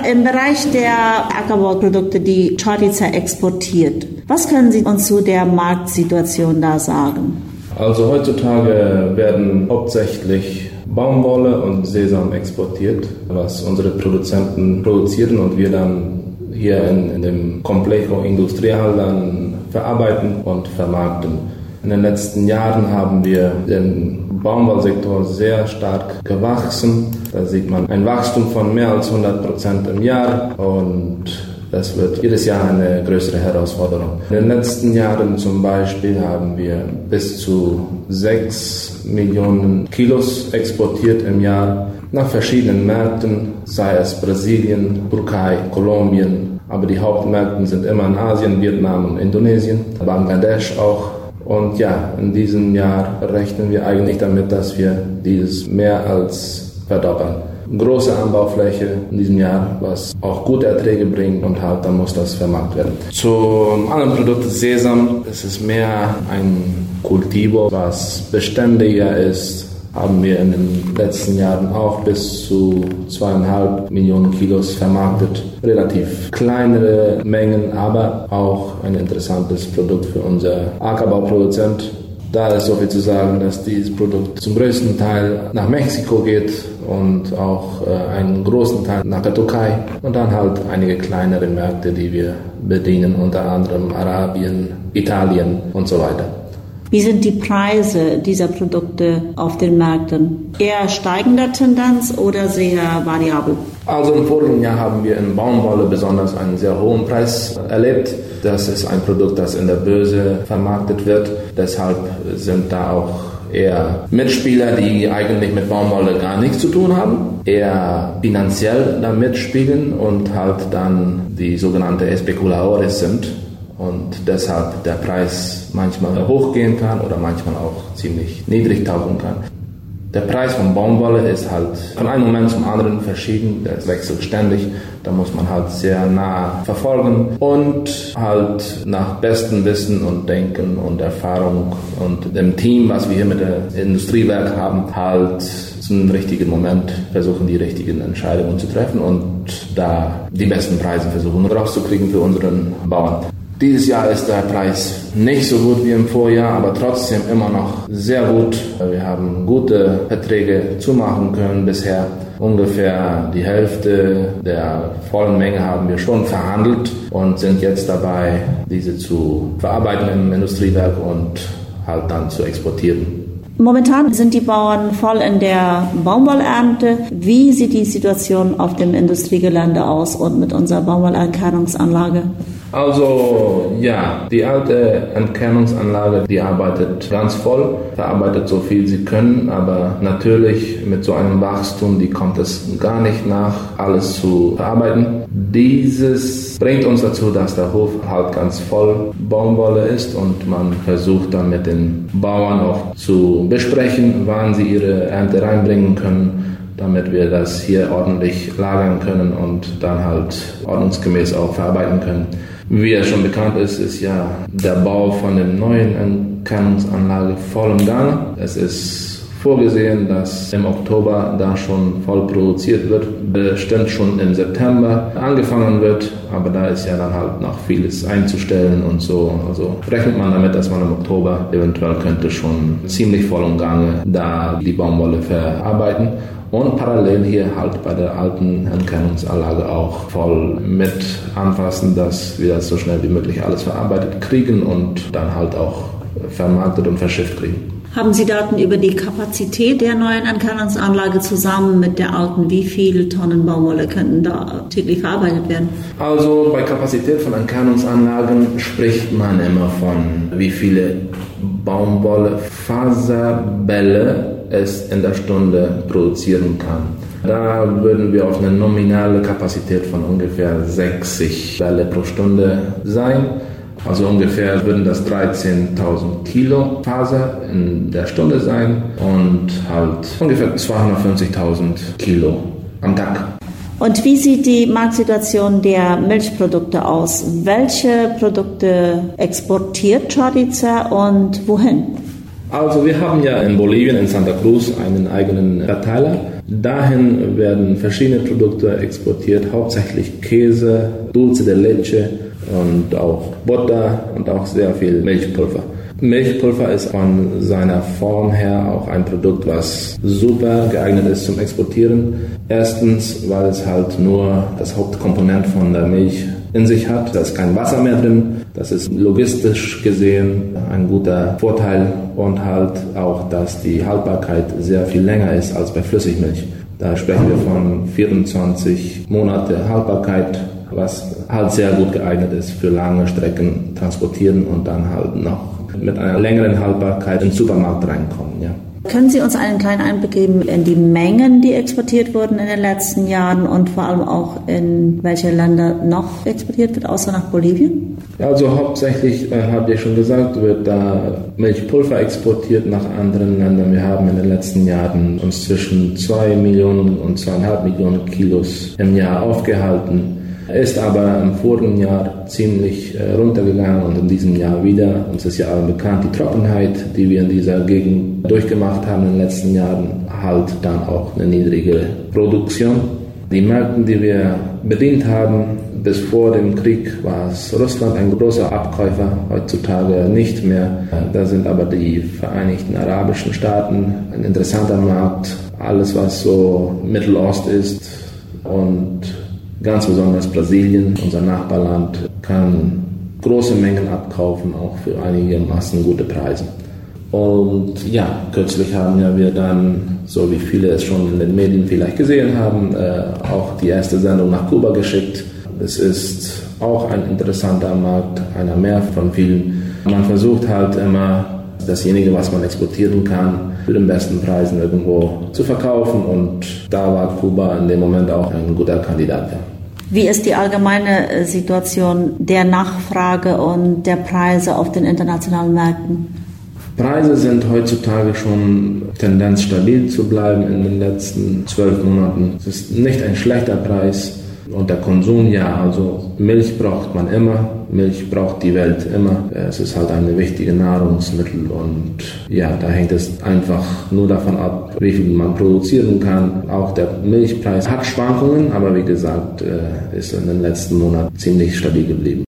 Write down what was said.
im Bereich der Ackerbauprodukte, die Choriza exportiert, was können Sie uns zu der Marktsituation da sagen? Also heutzutage werden hauptsächlich Baumwolle und Sesam exportiert, was unsere Produzenten produzieren und wir dann hier in dem Complejo Industrial dann verarbeiten und vermarkten. In den letzten Jahren haben wir den Baumwollsektor sehr stark gewachsen. Da sieht man ein Wachstum von mehr als 100% im Jahr und das wird jedes Jahr eine größere Herausforderung. In den letzten Jahren zum Beispiel haben wir bis zu 6 Millionen Kilos exportiert im Jahr nach verschiedenen Märkten, sei es Brasilien, Türkei, Kolumbien. Aber die Hauptmärkte sind immer in Asien, Vietnam und Indonesien, Bangladesch auch. Und ja, in diesem Jahr rechnen wir eigentlich damit, dass wir dieses mehr als verdoppeln. Große Anbaufläche in diesem Jahr, was auch gute Erträge bringt und halt dann muss das vermarktet werden. Zum anderen Produkt Sesam, es ist mehr ein Cultivo, was beständiger ist, haben wir in den letzten Jahren auch bis zu 2,5 Millionen Kilos vermarktet. Relativ kleinere Mengen, aber auch ein interessantes Produkt für unser Ackerbauproduzent. Da ist so viel zu sagen, dass dieses Produkt zum größten Teil nach Mexiko geht und auch einen großen Teil nach der Türkei und dann halt einige kleinere Märkte, die wir bedienen, unter anderem Arabien, Italien und so weiter. Wie sind die Preise dieser Produkte auf den Märkten? Eher steigender Tendenz oder sehr variabel? Also im vorigen Jahr haben wir in Baumwolle besonders einen sehr hohen Preis erlebt. Das ist ein Produkt, das in der Börse vermarktet wird. Deshalb sind da auch eher Mitspieler, die eigentlich mit Baumwolle gar nichts zu tun haben, eher finanziell da mitspielen und halt dann die sogenannten Especuladores sind. Und deshalb der Preis manchmal hochgehen kann oder manchmal auch ziemlich niedrig tauchen kann. Der Preis von Baumwolle ist halt von einem Moment zum anderen verschieden, der wechselt ständig. Da muss man halt sehr nah verfolgen und halt nach bestem Wissen und Denken und Erfahrung und dem Team, was wir hier mit der Industriewerk haben, halt zum richtigen Moment versuchen, die richtigen Entscheidungen zu treffen und da die besten Preise versuchen rauszukriegen für unseren Bauern. Dieses Jahr ist der Preis nicht so gut wie im Vorjahr, aber trotzdem immer noch sehr gut. Wir haben gute Verträge zumachen können bisher. Ungefähr die Hälfte der vollen Menge haben wir schon verhandelt und sind jetzt dabei, diese zu verarbeiten im Industriewerk und halt dann zu exportieren. Momentan sind die Bauern voll in der Baumwollernte. Wie sieht die Situation auf dem Industriegelände aus und mit unserer Baumwollernkernungsanlage? Also ja, die alte Entkernungsanlage, die arbeitet ganz voll, verarbeitet so viel sie können, aber natürlich mit so einem Wachstum, die kommt es gar nicht nach, alles zu verarbeiten. Dieses bringt uns dazu, dass der Hof halt ganz voll Baumwolle ist und man versucht dann mit den Bauern auch zu besprechen, wann sie ihre Ernte reinbringen können, damit wir das hier ordentlich lagern können und dann halt ordnungsgemäß auch verarbeiten können. Wie es schon bekannt ist, ist ja der Bau von der neuen Entkernungsanlage voll im Gange. Es ist vorgesehen, dass im Oktober da schon voll produziert wird, bestimmt schon im September angefangen wird, aber da ist ja dann halt noch vieles einzustellen und so. Also rechnet man damit, dass man im Oktober eventuell könnte schon ziemlich voll im Gange da die Baumwolle verarbeiten. Und parallel hier halt bei der alten Entkernungsanlage auch voll mit anfassen, dass wir das so schnell wie möglich alles verarbeitet kriegen und dann halt auch vermarktet und verschifft kriegen. Haben Sie Daten über die Kapazität der neuen Entkernungsanlage zusammen mit der alten? Wie viele Tonnen Baumwolle könnten da täglich verarbeitet werden? Also bei Kapazität von Entkernungsanlagen spricht man immer von, wie viele Baumwollfaserbälle es in der Stunde produzieren kann. Da würden wir auf eine nominale Kapazität von ungefähr 60 Bälle pro Stunde sein. Also ungefähr würden das 13.000 Kilo Faser in der Stunde sein und halt ungefähr 250.000 Kilo am Tag. Und wie sieht die Marktsituation der Milchprodukte aus? Welche Produkte exportiert Choriza und wohin? Also wir haben ja in Bolivien, in Santa Cruz, einen eigenen Verteiler Dahin werden verschiedene Produkte exportiert, hauptsächlich Käse, Dulce de Leche und auch Butter und auch sehr viel Milchpulver. Milchpulver ist von seiner Form her auch ein Produkt, was super geeignet ist zum Exportieren. Erstens, weil es halt nur das Hauptkomponent von der Milch in sich hat. Da ist kein Wasser mehr drin. Das ist logistisch gesehen ein guter Vorteil und halt auch, dass die Haltbarkeit sehr viel länger ist als bei Flüssigmilch. Da sprechen wir von 24 Monate Haltbarkeit, was halt sehr gut geeignet ist für lange Strecken transportieren und dann halt noch mit einer längeren Haltbarkeit in den Supermarkt reinkommen. Ja. Können Sie uns einen kleinen Einblick geben in die Mengen, die exportiert wurden in den letzten Jahren und vor allem auch in welche Länder noch exportiert wird, außer nach Bolivien? Also hauptsächlich, habe ich schon gesagt, wird da Milchpulver exportiert nach anderen Ländern. Wir haben in den letzten Jahren uns zwischen 2 Millionen und 2,5 Millionen Kilos im Jahr aufgehalten. Ist aber im vorigen Jahr ziemlich runtergegangen und in diesem Jahr wieder. Uns ist ja allen bekannt, die Trockenheit, die wir in dieser Gegend durchgemacht haben in den letzten Jahren, halt dann auch eine niedrige Produktion. Die Märkte, die wir bedient haben, bis vor dem Krieg war es Russland ein großer Abkäufer, heutzutage nicht mehr. Da sind aber die Vereinigten Arabischen Staaten ein interessanter Markt. Alles, was so Mittelost ist und ganz besonders Brasilien, unser Nachbarland, kann große Mengen abkaufen, auch für einigermaßen gute Preise. Und ja, kürzlich haben ja wir dann, so wie viele es schon in den Medien vielleicht gesehen haben, auch die erste Sendung nach Kuba geschickt. Es ist auch ein interessanter Markt, einer mehr von vielen. Man versucht halt immer, dasjenige, was man exportieren kann, für den besten Preisen irgendwo zu verkaufen und da war Kuba in dem Moment auch ein guter Kandidat. Ja. Wie ist die allgemeine Situation der Nachfrage und der Preise auf den internationalen Märkten? Preise sind heutzutage schon Tendenz stabil zu bleiben in den letzten 12 Monaten. Es ist nicht ein schlechter Preis. Und der Konsum, ja, also Milch braucht man immer, Milch braucht die Welt immer. Es ist halt eine wichtige Nahrungsmittel und ja, da hängt es einfach nur davon ab, wie viel man produzieren kann. Auch der Milchpreis hat Schwankungen, aber wie gesagt, ist in den letzten Monaten ziemlich stabil geblieben.